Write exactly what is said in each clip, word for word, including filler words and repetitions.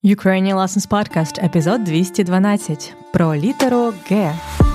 Ukrainian Lessons Podcast, епізод двісті дванадцять. Про літеру Г.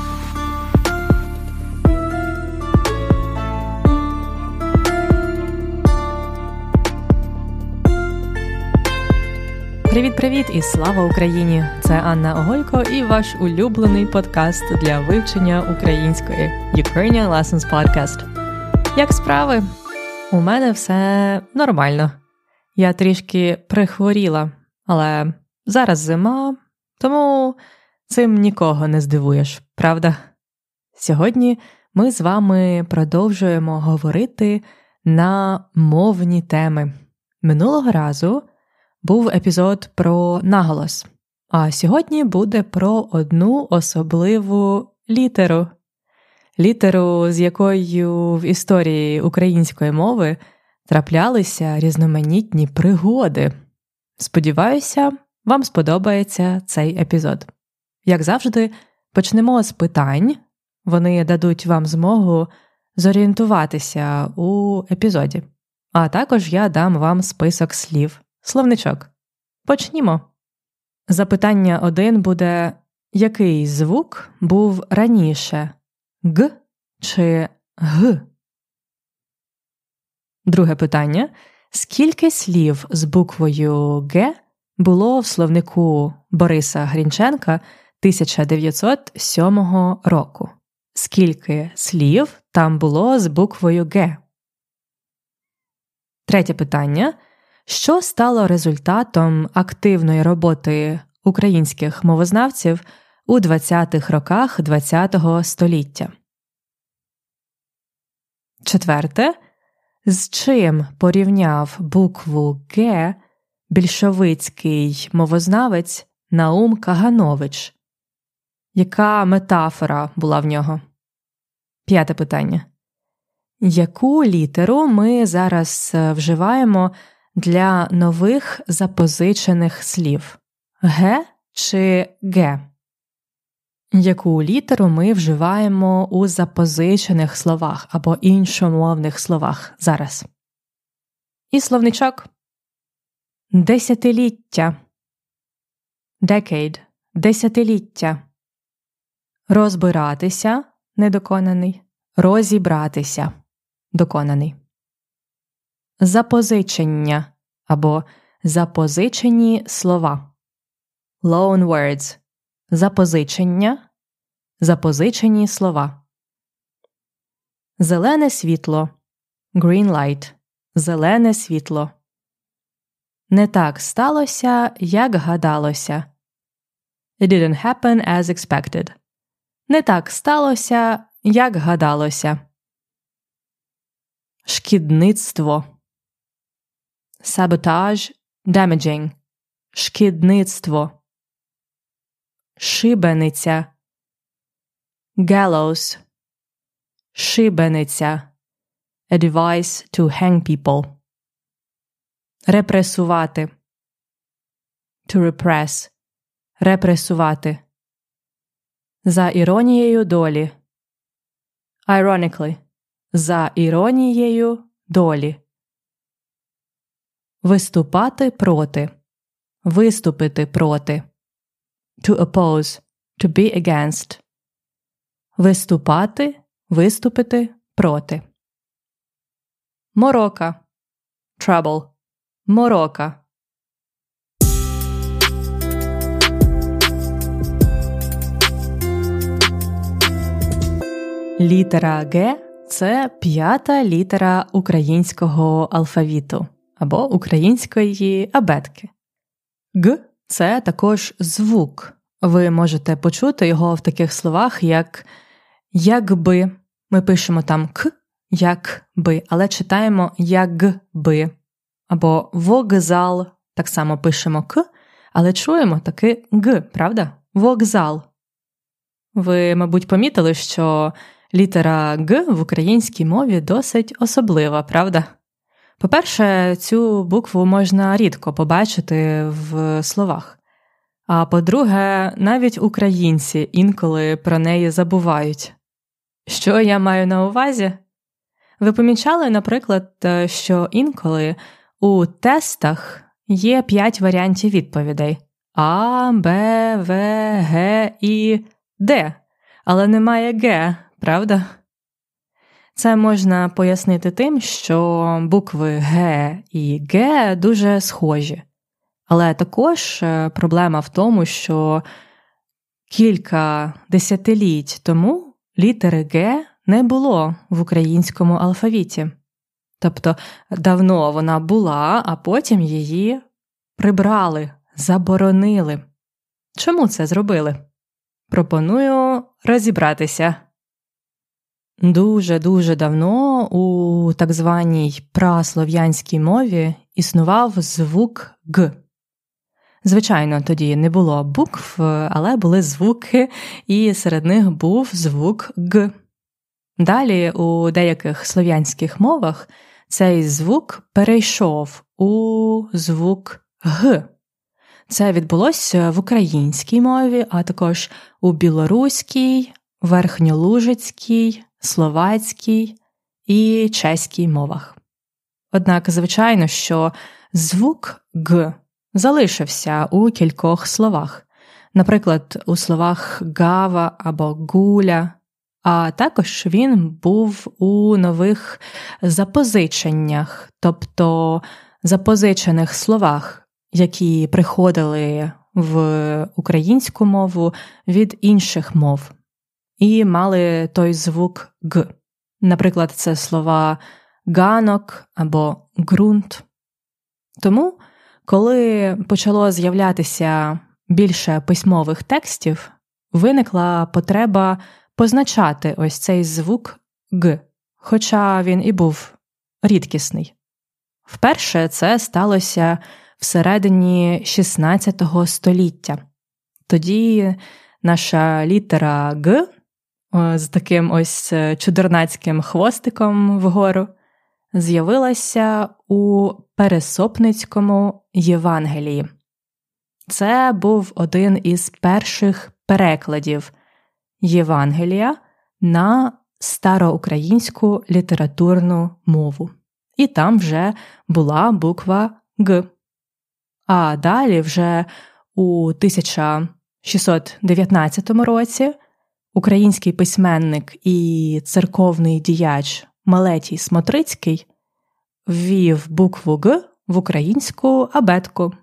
Привіт-привіт і слава Україні! Це Анна Оголько і ваш улюблений подкаст для вивчення української Ukrainian Lessons Podcast. Як справи? У мене все нормально. Я трішки прихворіла. Але зараз зима, тому цим нікого не здивуєш, правда? Сьогодні ми з вами продовжуємо говорити на мовні теми. Минулого разу був епізод про наголос, а сьогодні буде про одну особливу літеру. Літеру, з якою в історії української мови траплялися різноманітні пригоди. Сподіваюся, вам сподобається цей епізод. Як завжди, почнемо з питань. Вони дадуть вам змогу зорієнтуватися у епізоді. А також я дам вам список слів, словничок. Почнімо. Запитання один буде: який звук був раніше? Г чи Г? Друге питання. Скільки слів з буквою Г було в словнику Бориса Грінченка тисяча дев'ятсот сьомого року? Скільки слів там було з буквою Г? Третє питання. Що стало результатом активної роботи українських мовознавців у двадцятих роках ХХ століття? Четверте. З чим порівняв букву Г більшовицький мовознавець Наум Каганович? Яка метафора була в нього? П'яте питання. Яку літеру ми зараз вживаємо для нових запозичених слів? Г чи Г? Яку літеру ми вживаємо у запозичених словах або іншомовних словах зараз? І словничок. Десятиліття. Decade. Десятиліття. Розбиратися – недоконаний. Розібратися – доконаний. Запозичення або запозичені слова. Loan words. Запозичення, запозичені слова. Зелене світло, green light, зелене світло. Не так сталося, як гадалося. It didn't happen as expected. Не так сталося, як гадалося. Шкідництво. Sabotage, damaging. Шкідництво. Шибениця. Gallows. Шибениця. A device to hang people. Репресувати. To repress. Репресувати. За іронією долі. Ironically. За іронією долі. Виступати проти. Виступити проти. To oppose, to be against. Виступати, виступити проти. Морока. Trouble. Морока. Літера Г – це п'ята літера українського алфавіту або української абетки. Г – це також звук. Ви можете почути його в таких словах, як «якби». Ми пишемо там «к», «якби», але читаємо «якби». Або «вокзал». Так само пишемо «к», але чуємо таки «г», правда? «Вокзал». Ви, мабуть, помітили, що літера «г» в українській мові досить особлива, правда? По-перше, цю букву можна рідко побачити в словах. А по-друге, навіть українці інколи про неї забувають. Що я маю на увазі? Ви помічали, наприклад, що інколи у тестах є п'ять варіантів відповідей – А, Б, В, Г і Д. Але немає Г, правда? Це можна пояснити тим, що букви Г і Г дуже схожі. Але також проблема в тому, що кілька десятиліть тому літери Г не було в українському алфавіті. Тобто давно вона була, а потім її прибрали, заборонили. Чому це зробили? Пропоную розібратися. Дуже-дуже давно у так званій праслов'янській мові існував звук Г. Звичайно, тоді не було букв, але були звуки, і серед них був звук Г. Далі у деяких слов'янських мовах цей звук перейшов у звук Г. Це відбулося в українській мові, а також у білоруській, верхньолужицькій, словацькій і чеській мовах. Однак, звичайно, що звук Г залишився у кількох словах. Наприклад, у словах гава або гуля, а також він був у нових запозиченнях, тобто запозичених словах, які приходили в українську мову від інших мов і мали той звук Г. Наприклад, це слова ганок або ґрунт. Тому, коли почало з'являтися більше письмових текстів, виникла потреба позначати ось цей звук Г, хоча він і був рідкісний. Вперше це сталося всередині шістнадцятого століття. Тоді наша літера Г з таким ось чудернацьким хвостиком вгору з'явилася у Пересопницькому Євангелії. Це був один із перших перекладів Євангелія на староукраїнську літературну мову. І там вже була буква Г. А далі вже у тисяча шістсот дев'ятнадцятому році український письменник і церковний діяч Малетій Смотрицький ввів букву Г в українську абетку.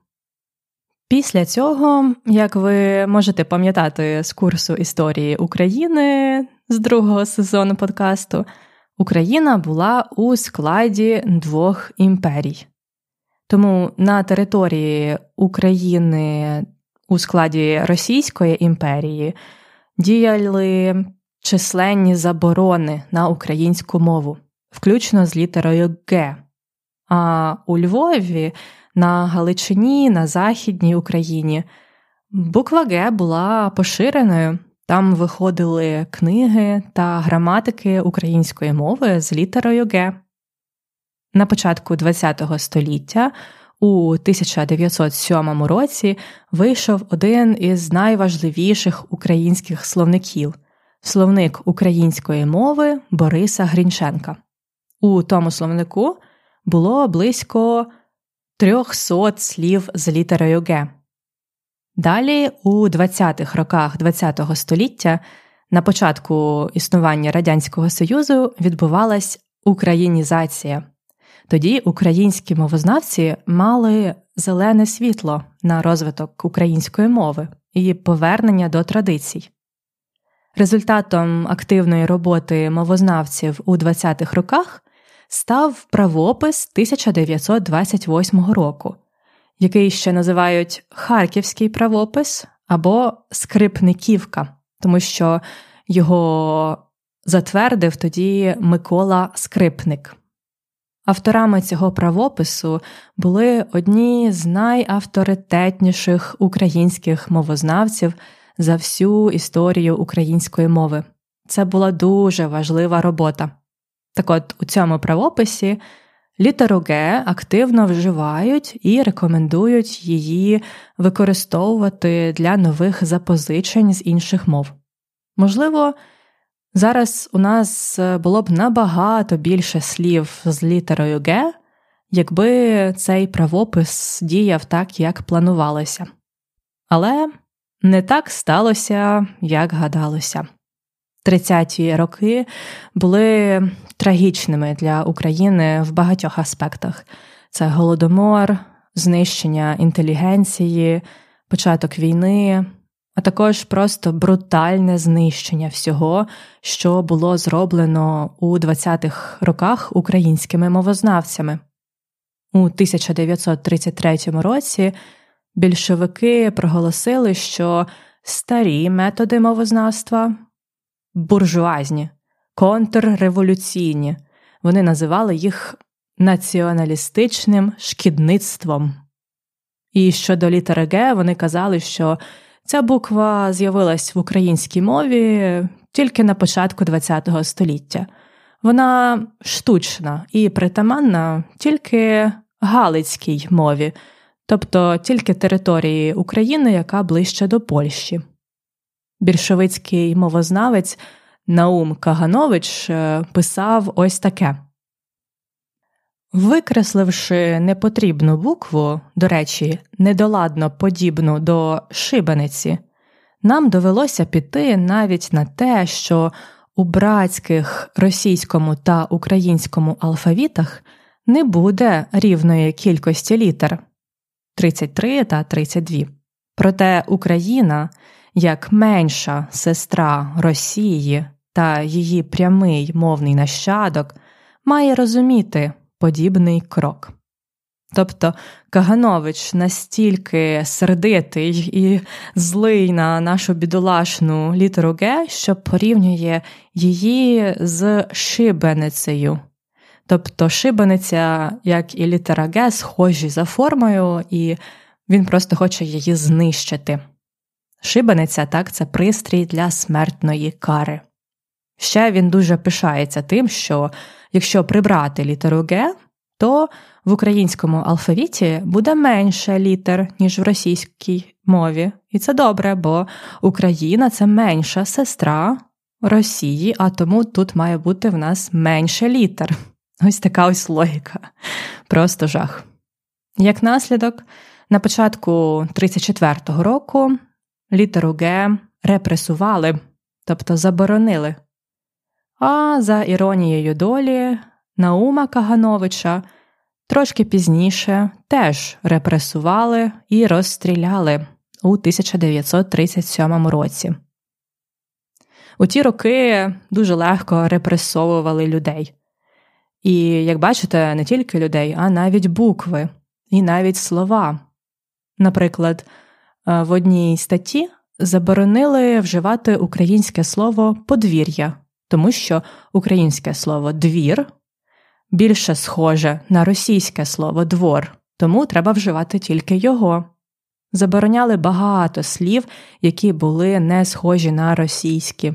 Після цього, як ви можете пам'ятати з курсу історії України з другого сезону подкасту, Україна була у складі двох імперій. Тому на території України у складі Російської імперії діяли численні заборони на українську мову, включно з літерою Г. А у Львові, на Галичині, на Західній Україні буква Г була поширеною. Там виходили книги та граматики української мови з літерою Г. На початку ХХ століття, у тисяча дев'ятсот сьомому році, вийшов один із найважливіших українських словників – словник української мови Бориса Грінченка. У тому словнику було близько трьохсот слів з літерою Г. Далі, у двадцятих роках ХХ століття, на початку існування Радянського Союзу, відбувалась українізація. Тоді українські мовознавці мали зелене світло на розвиток української мови і повернення до традицій. Результатом активної роботи мовознавців у двадцятих роках став правопис тисяча дев'ятсот двадцять восьмого року, який ще називають Харківський правопис або Скрипниківка, тому що його затвердив тоді Микола Скрипник. Авторами цього правопису були одні з найавторитетніших українських мовознавців за всю історію української мови. Це була дуже важлива робота. Так от, у цьому правописі літеру Г активно вживають і рекомендують її використовувати для нових запозичень з інших мов. Можливо, зараз у нас було б набагато більше слів з літерою Г, якби цей правопис діяв так, як планувалося. Але не так сталося, як гадалося. тридцяті роки були трагічними для України в багатьох аспектах. Це голодомор, знищення інтелігенції, початок війни, а також просто брутальне знищення всього, що було зроблено у двадцятих роках українськими мовознавцями. У тисяча дев'ятсот тридцять третьому році більшовики проголосили, що старі методи мовознавства – буржуазні, контрреволюційні. Вони називали їх націоналістичним шкідництвом. І щодо літери «Г» вони казали, що ця буква з'явилась в українській мові тільки на початку ХХ століття. Вона штучна і притаманна тільки галицькій мові, тобто тільки території України, яка ближче до Польщі. Більшовицький мовознавець Наум Каганович писав ось таке. Викресливши непотрібну букву, до речі, недоладно подібну до шибениці, нам довелося піти навіть на те, що у братських російському та українському алфавітах не буде рівної кількості літер – тридцять три та тридцять два. Проте Україна, як менша сестра Росії та її прямий мовний нащадок, має розуміти подібний крок. Тобто Каганович настільки сердитий і злий на нашу бідолашну літеру «Г», що порівнює її з шибеницею. Тобто шибениця, як і літера «Г», схожі за формою, і він просто хоче її знищити. Шибениця, так, це пристрій для смертної кари. Ще він дуже пишається тим, що якщо прибрати літеру «Г», то в українському алфавіті буде менше літер, ніж в російській мові. І це добре, бо Україна – це менша сестра Росії, а тому тут має бути в нас менше літер. Ось така ось логіка. Просто жах. Як наслідок, на початку тридцять четвертого року літеру «Г» репресували, тобто заборонили. А за іронією долі, Наума Кагановича трошки пізніше теж репресували і розстріляли у тисяча дев'ятсот тридцять сьомому році. У ті роки дуже легко репресовували людей. І, як бачите, не тільки людей, а навіть букви і навіть слова. Наприклад, в одній статті заборонили вживати українське слово «подвір'я», тому що українське слово «двір» більше схоже на російське слово «двор», тому треба вживати тільки його. Забороняли багато слів, які були не схожі на російські.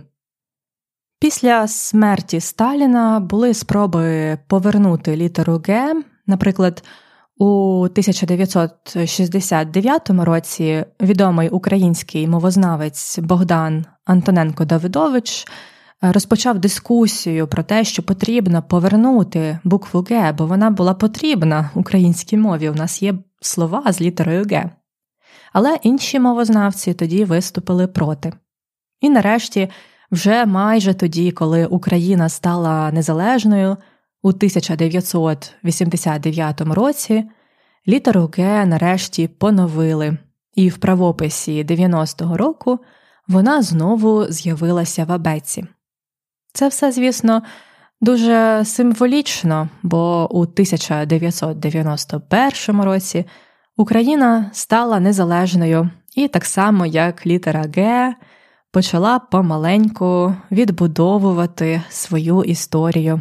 Після смерті Сталіна були спроби повернути літеру «Г». Наприклад, у тисяча дев'ятсот шістдесят дев'ятому році відомий український мовознавець Богдан Антоненко-Давидович розпочав дискусію про те, що потрібно повернути букву «Г», бо вона була потрібна українській мові. У нас є слова з літерою «Г». Але інші мовознавці тоді виступили проти. І нарешті, вже майже тоді, коли Україна стала незалежною, у тисяча дев'ятсот вісімдесят дев'ятому році літеру «Г» нарешті поновили, і в правописі дев'яностого року вона знову з'явилася в абетці. Це все, звісно, дуже символічно, бо у тисяча дев'ятсот дев'яносто першому році Україна стала незалежною і так само, як літера «Г», почала помаленьку відбудовувати свою історію.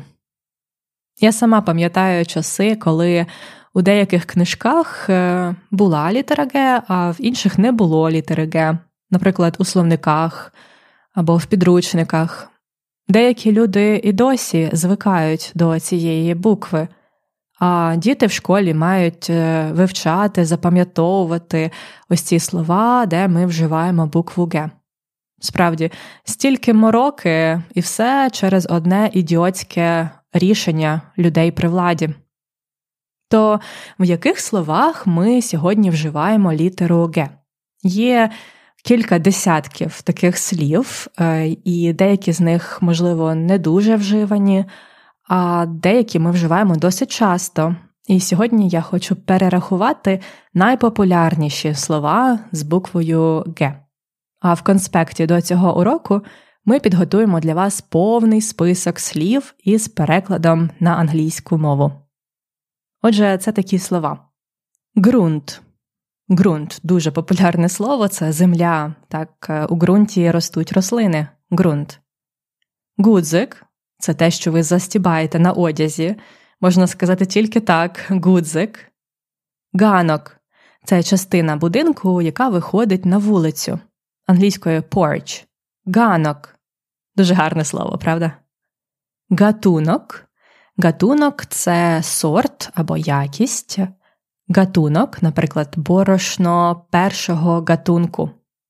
Я сама пам'ятаю часи, коли у деяких книжках була літера «Г», а в інших не було літери «Г», наприклад, у словниках або в підручниках. Деякі люди і досі звикають до цієї букви, а діти в школі мають вивчати, запам'ятовувати ось ці слова, де ми вживаємо букву «Г». Справді, стільки мороки і все через одне ідіотське рішення людей при владі. То в яких словах ми сьогодні вживаємо літеру «г»? Є кілька десятків таких слів, і деякі з них, можливо, не дуже вживані, а деякі ми вживаємо досить часто. І сьогодні я хочу перерахувати найпопулярніші слова з буквою «г». А в конспекті до цього уроку ми підготуємо для вас повний список слів із перекладом на англійську мову. Отже, це такі слова. Ґрунт. Ґрунт – дуже популярне слово, це земля. Так, у ґрунті ростуть рослини. Ґрунт. Гудзик – це те, що ви застібаєте на одязі. Можна сказати тільки так – гудзик. Ганок – це частина будинку, яка виходить на вулицю. Англійською porch. Ганок. Дуже гарне слово, правда? Гатунок. Гатунок – це сорт або якість. Гатунок, наприклад, борошно першого гатунку.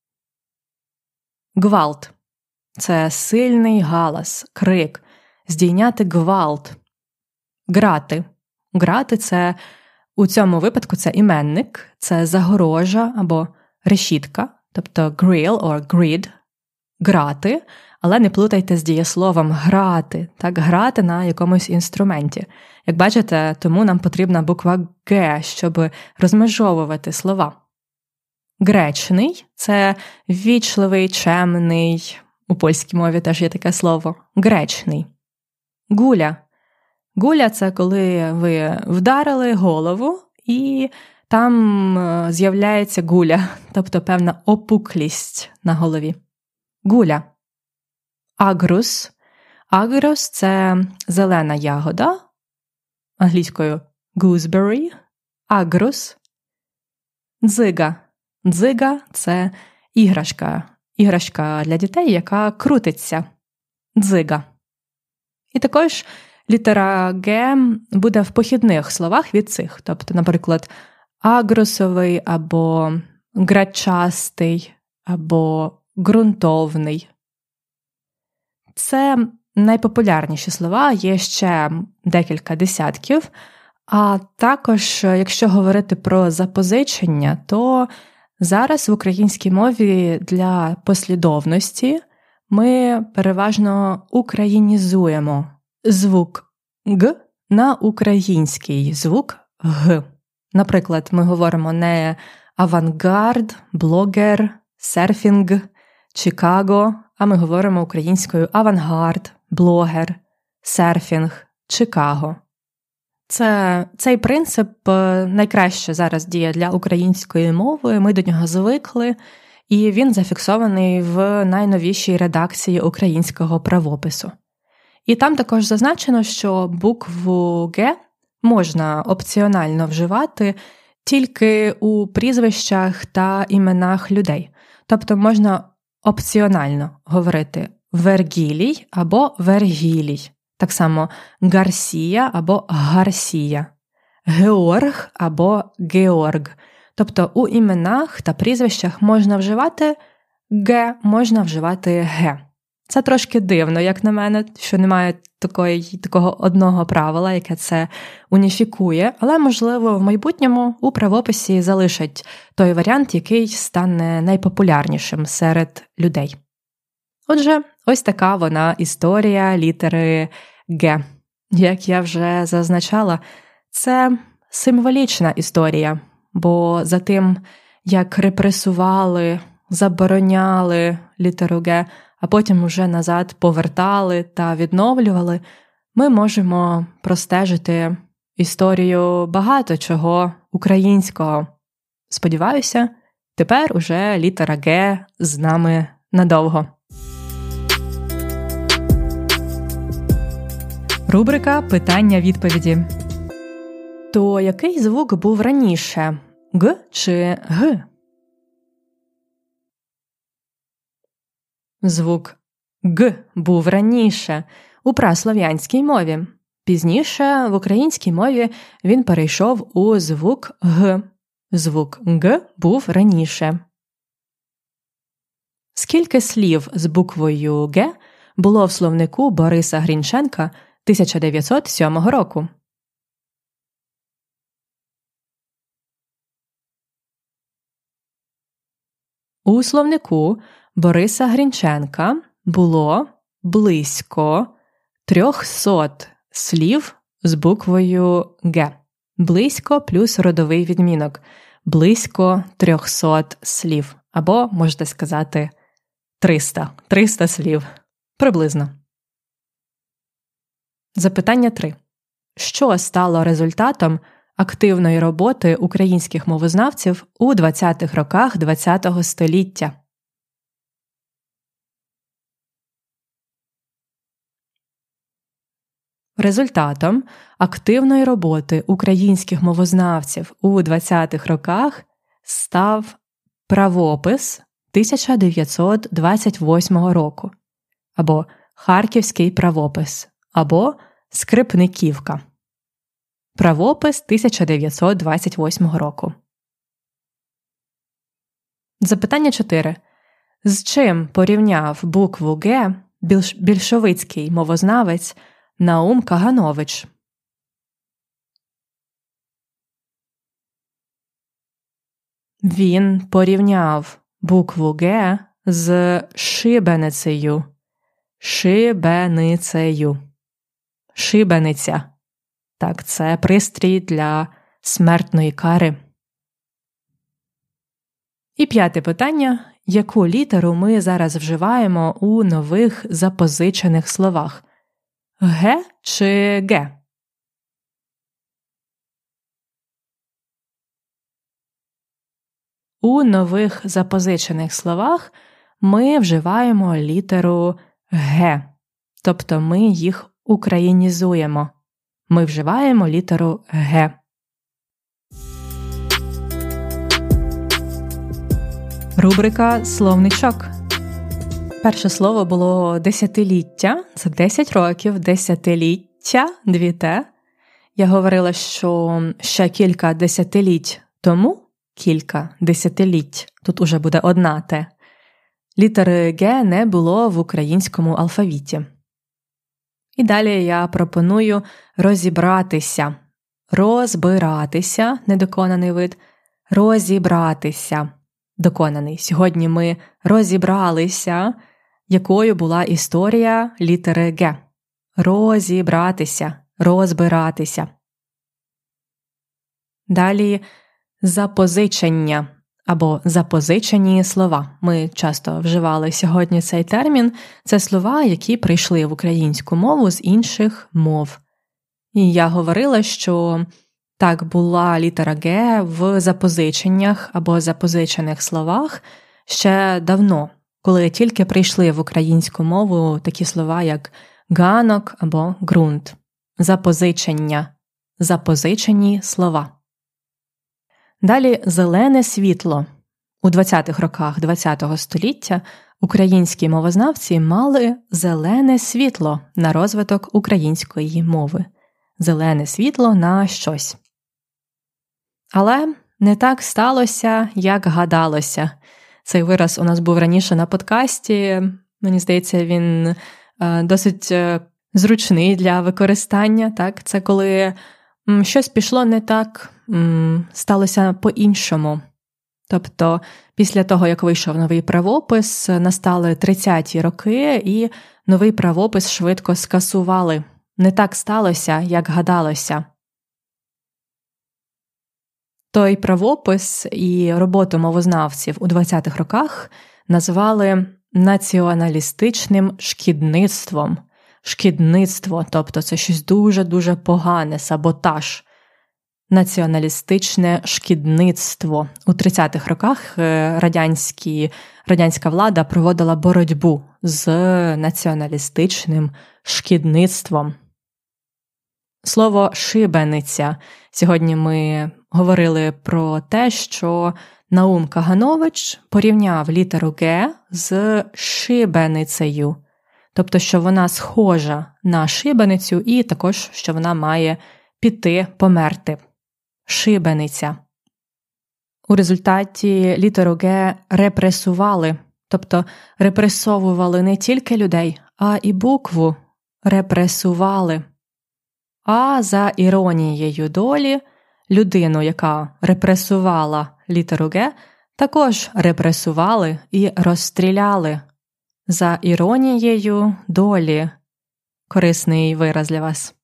Гвалт – це сильний галас, крик, здійняти гвалт. Грати. Грати – це, у цьому випадку, це іменник, це загорожа або решітка, тобто grill or grid. Грати, але не плутайте з дієсловом грати, так, грати на якомусь інструменті. Як бачите, тому нам потрібна буква «г», щоб розмежовувати слова. Гречний – це ввічливий, чемний, у польській мові теж є таке слово. Гречний. Гуля. Гуля – це коли ви вдарили голову і там з'являється гуля, тобто певна опуклість на голові. Гуля. Агрус. Агрус – це зелена ягода, англійською gooseberry. Агрус. Дзига. Дзига – це іграшка. Іграшка для дітей, яка крутиться. Дзига. І також літера «г» буде в похідних словах від цих. Тобто, наприклад, агрусовий або грачастий або ґрунтовний. Це найпопулярніші слова, є ще декілька десятків. А також, якщо говорити про запозичення, то зараз в українській мові для послідовності ми переважно українізуємо звук «г» на український звук «г». Наприклад, ми говоримо не авангард, блогер, серфінг, Чикаго, а ми говоримо українською авангард, блогер, серфінг, Чикаго. Це, цей принцип найкраще зараз діє для української мови, ми до нього звикли, і він зафіксований в найновішій редакції українського правопису. І там також зазначено, що букву «г» можна опціонально вживати тільки у прізвищах та іменах людей. Тобто можна опціонально говорити Вергілій або Вергілій. Так само Гарсія або Гарсія. Георг або Георг. Тобто у іменах та прізвищах можна вживати «г», можна вживати «г». Це трошки дивно, як на мене, що немає такої, такого одного правила, яке це уніфікує, але, можливо, в майбутньому у правописі залишать той варіант, який стане найпопулярнішим серед людей. Отже, ось така вона історія літери «г». Як я вже зазначала, це символічна історія, бо за тим, як репресували, забороняли літеру «г», а потім уже назад повертали та відновлювали, ми можемо простежити історію багато чого українського. Сподіваюся, тепер уже літера «г» з нами надовго. Рубрика «Питання-відповіді». То який звук був раніше – «г» чи «г»? Звук «г» був раніше у праслов'янській мові. Пізніше в українській мові він перейшов у звук «г». Звук «г» був раніше. Скільки слів з буквою «г» було в словнику Бориса Грінченка тисяча дев'ятсот сьомого року? У словнику Бориса Грінченка було близько трьохсот слів з буквою «Г». Близько плюс родовий відмінок. Близько трьохсот слів. Або, можете сказати, триста. триста слів. Приблизно. Запитання три. Що стало результатом активної роботи українських мовознавців у двадцятих роках ХХ століття? Результатом активної роботи українських мовознавців у двадцятих роках став правопис тисяча дев'ятсот двадцять восьмого року, або Харківський правопис, або Скрипниківка. Правопис тисяча дев'ятсот двадцять восьмого року. Запитання чотири. З чим порівняв букву «Г» більш... більшовицький мовознавець Наум Каганович? Він порівняв букву «Г» з шибеницею. Шибеницею. Шибениця. Так, це пристрій для смертної кари. І п'яте питання. Яку літеру ми зараз вживаємо у нових запозичених словах? Г чи Г? У нових запозичених словах ми вживаємо літеру Г, тобто ми їх українізуємо. Ми вживаємо літеру Г. Рубрика «Словничок». Перше слово було «десятиліття». Це десять років, десятиліття, дві «т». Я говорила, що ще кілька десятиліть тому, кілька десятиліть, тут уже буде одна «т», літери «г» не було в українському алфавіті. І далі я пропоную розібратися. Розбиратися, недоконаний вид, розібратися, доконаний. Сьогодні ми розібралися, якою була історія літери «г». Розібратися, розбиратися. Далі запозичення або запозичені слова. Ми часто вживали сьогодні цей термін. Це слова, які прийшли в українську мову з інших мов. І я говорила, що так була літера «г» в запозиченнях або запозичених словах ще давно, коли тільки прийшли в українську мову такі слова, як ганок або ґрунт. Запозичення. Запозичені слова. Далі зелене світло. У двадцятих роках ХХ століття українські мовознавці мали зелене світло на розвиток української мови. Зелене світло на щось. Але не так сталося, як гадалося. Цей вираз у нас був раніше на подкасті. Мені здається, він е, досить е, зручний для використання. Так? Це коли м, щось пішло не так, м, сталося по-іншому. Тобто, після того, як вийшов новий правопис, настали тридцяті роки, і новий правопис швидко скасували. Не так сталося, як гадалося. Той правопис і роботу мовознавців у двадцятих роках назвали націоналістичним шкідництвом. Шкідництво, тобто це щось дуже-дуже погане, саботаж. Націоналістичне шкідництво. У тридцятих роках радянські, радянська влада проводила боротьбу з націоналістичним шкідництвом. Слово «шибениця». Сьогодні ми говорили про те, що Наум Каганович порівняв літеру «г» з шибеницею. Тобто, що вона схожа на шибеницю і також, що вона має піти, померти. Шибениця. У результаті літеру «г» репресували, тобто репресовували не тільки людей, а і букву репресували. А за іронією долі, людину, яка репресувала літеру «г», також репресували і розстріляли за іронією долі. Корисний вираз для вас.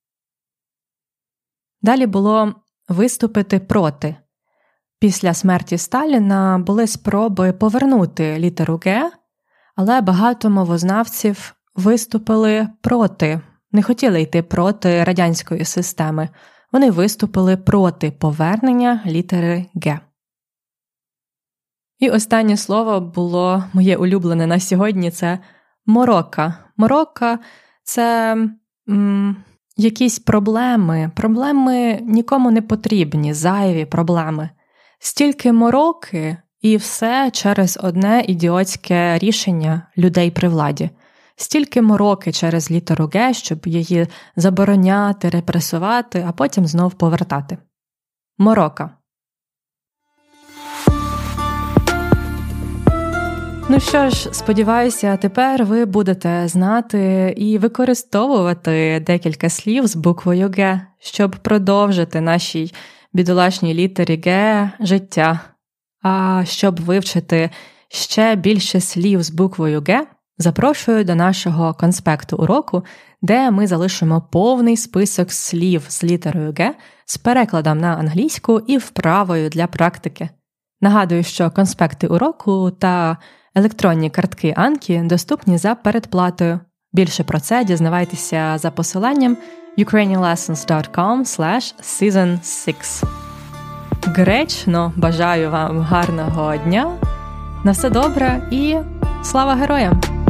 Далі було виступити проти. Після смерті Сталіна були спроби повернути літеру «Г», але багато мовознавців виступили проти, не хотіли йти проти радянської системи. Вони виступили проти повернення літери «Г». І останнє слово було моє улюблене на сьогодні – це морока. Морока – це м, якісь проблеми. Проблеми нікому не потрібні, зайві проблеми. Стільки мороки і все через одне ідіотське рішення людей при владі. Стільки мороки через літеру «Г», щоб її забороняти, репресувати, а потім знов повертати. Морока. Ну що ж, сподіваюся, тепер ви будете знати і використовувати декілька слів з буквою «Г», щоб продовжити нашій бідолашній літері «Г» життя. А щоб вивчити ще більше слів з буквою «Г», запрошую до нашого конспекту уроку, де ми залишимо повний список слів з літерою «Г» з перекладом на англійську і вправою для практики. Нагадую, що конспекти уроку та електронні картки Анкі доступні за передплатою. Більше про це дізнавайтеся за посиланням ukrainianlessons.com slash season six. Гречно бажаю вам гарного дня, на все добре і слава героям!